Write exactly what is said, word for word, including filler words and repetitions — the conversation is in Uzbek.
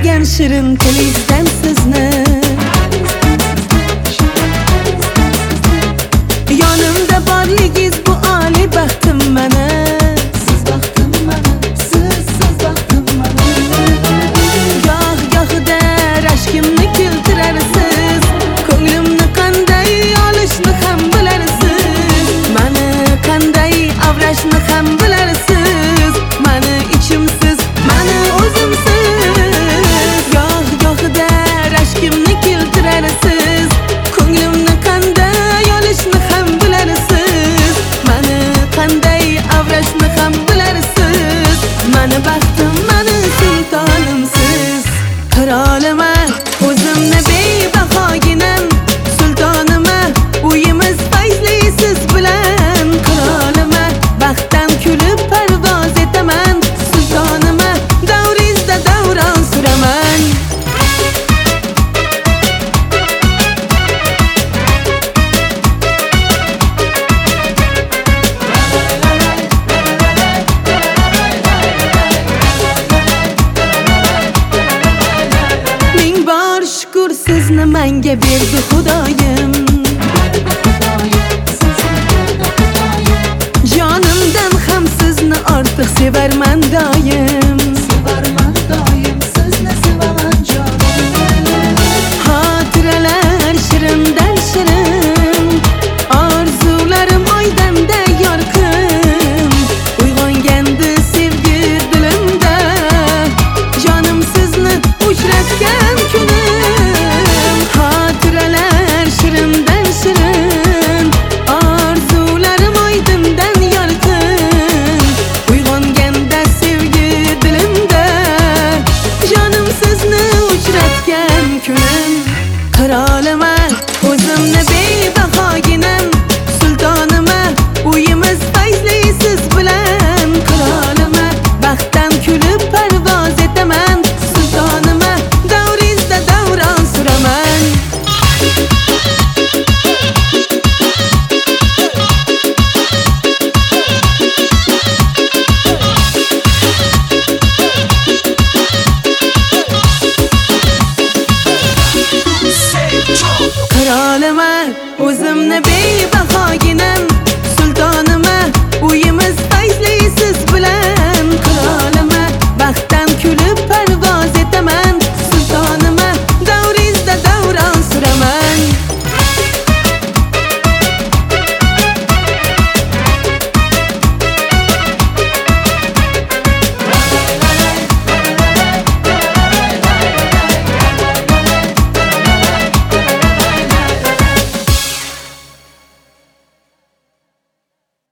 so'zlagan shirin tilingizdan sizni yonimda borligingiz bu oliy baxtim mana. Siz baxtim mana, siz siz baxtim mana. Goh gohida rashkimni keltirarsiz, ko'nglimni qanday olishni ham bilarsiz, mani qanday avrashni ham bilarsiz, mani ichimsiz, mani o'zimsiz. Goh gohida rashkimni keltirarsiz, ko'nglimni qanday olishni ham bilarsiz, mani qanday avrashni ham bilarsiz, mani baxtim, mani sultonimsiz. Qirolima o'zimni bebahoginam, sultonima uyimiz fayzli siz bilan. Qirolima baxtdan kulib parvoz etaman, sultonima davringizda davron suraman. Ming bor shukr sizni menga berdi Xudoyim, jonimdan ham sizni ortiq sevarman doim.